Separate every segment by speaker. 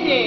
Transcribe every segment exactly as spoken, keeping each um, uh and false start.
Speaker 1: ধুইছে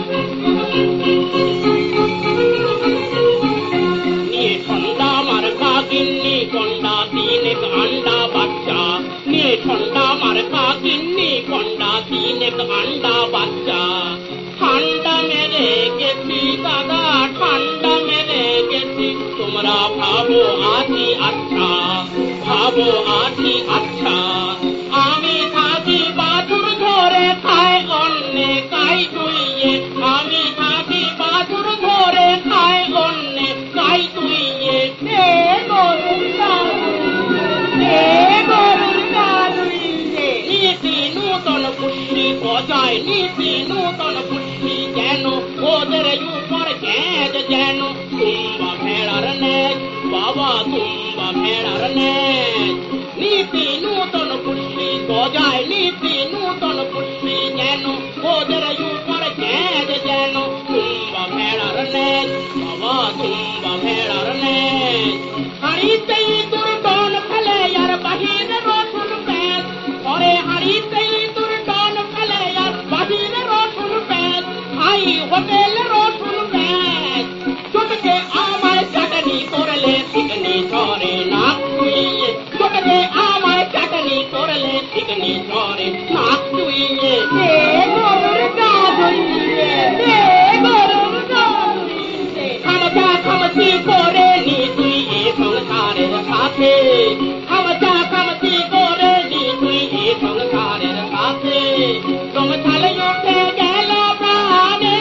Speaker 2: নিয়ে ঠান্ডা মার খা গিন্নি কন্ডা তিনেক আন্ডা বাচ্চা নিয়ে ঠান্ডা মার খা গিন্নি কন্ডা তিনেক আন্ডা বাচ্চা ঠান্ডা মেরে গেছি দাদা ঠান্ডা মেরে গেছি তোমরা ভাবো আছি আচ্ছা ভাবো আছি আচ্ছা আমি থাকি বাছুর ধরে খায় অন্যে কাই তুইয়ে আমি থাকি বাছুর ধরে খায় অন্যে কাই তুইয়ে
Speaker 1: এ গরুর এ গরুর ধুইছে
Speaker 2: নীতি নূতন পুষ্টি বজায় নীতি নূতন পুষ্টি যেন ওদের উপর গ্যাজ যেন তুম্বা ভেড়ার নেজ বাবা তুম্বা ভেড়ার নেজ নীতি নূতন পুষ্টি বজায় নীতি নূতন পুষ্টি যেন ওদের উপর গ্যাজ যেন তুম্বা ভেড়ার নেজ বাবা তুম্বা ভেড়ার নেজ হাড়িতেই দুর্দন ফেলে আর বাহিরে রসুন প্যাঁচ ঘরে হাড়িতেই দুর্দন ফেলে আর বাহিরে রসুন প্যাঁচ হাই হোটেল রসুন প্যাঁচ চটকে আমায় চাটনি করলে চিকনি ঝরে নাক তুইয়ে চটকে আমায় চাটনি করলে চিকনি ঝরে নাক তুইয়ে
Speaker 1: এ গরুর ধুইছে এ গরুর ধুইছে
Speaker 2: খামচা খামচি করে নি তুই এ সংসারের সাথে খামচা খামচি করে নি তুই এ সংসারের সাথে সংসারে উঠে গেল প্রাণে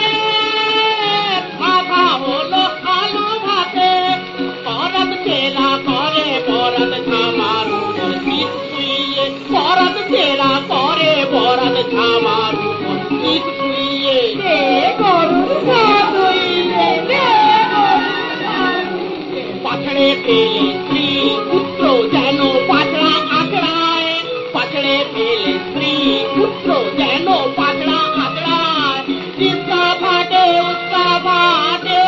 Speaker 2: মাথা হলো আলু ভাতে পরত চেলা করে পরত ঝামার উপর শীত শুইয়ে পরত চেলা করে পরত ঝামার উপর শীত শুইয়ে
Speaker 1: এ গরুর ধুইছে এ গরুর ধুইছে
Speaker 2: পাছড়ে পেলে স্ত্রী পুত্র যেন পাছড়া আঁকড়ায় পাছড়ে পেলে স্ত্রী পুত্র যেন পাছড়া আঁকড়ায় চিৎকা ফাটে উৎকা ফাটে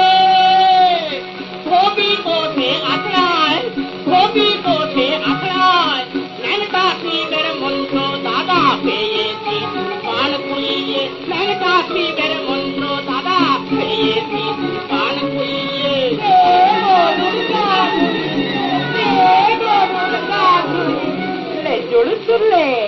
Speaker 2: ধোবি কোঠে আঁকড়ায় ধোবি কোঠে আঁকড়ায় ন্যাংটা শিবের মন্ত্র দাদা পেয়েছি পান খুইয়ে ন্যাংটা শিবের মন্ত্র দাদা পেয়েছি পান খুইয়ে
Speaker 1: le giù sulle